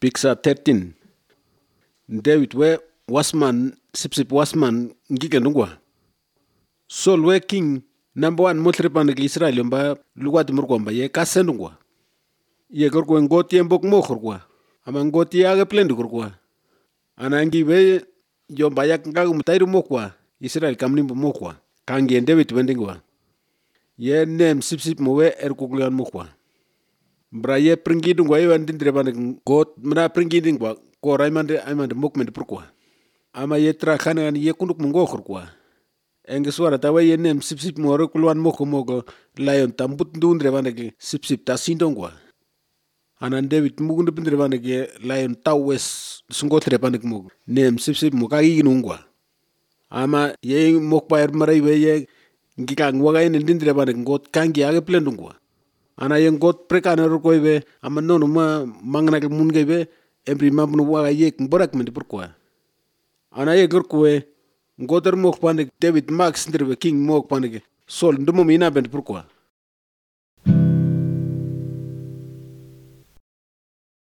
Picture 13. David we wasman sip wasman ngike ndungwa. Saul we king number 1 motripan ke Israel mba lugat murkwamba ye kasendungwa. Ye korko ngoti mbok mokhorkwa. Ama ngoti age plend korkwa. Anangi we yomba yak ngagu mutairu mokwa. Israel kamni mokwa. Kangi David wendingwa. Ye nem sip mowe erkuklian mokwa. Bra ye pringidungwa ye wandindre ban got mna pringidingwa ko raimande mokmende purkwa. Ama ye tra khana ye kunduk mungokhorkwa. Enge suara tawa ye nem sip mo kulwan moko lion tambut ndundre ban sip ta sindongwa. Anan David mugunde pindre ban lion tawes sungotre ban mug nem sip mo kagi nungwa. Ama ye mokpa marai we ye ngikang waga en ndindre ban got kangi age plendungwa. Ana ye got prekana rokoibe ama nono ma mangna ke mungebe embri mabnu waga ye borak mende pourquoi. Ana ye gorkwe ngoter mok pande David Max ndrebe king mok pande Saul ndumo mina bende pourquoi.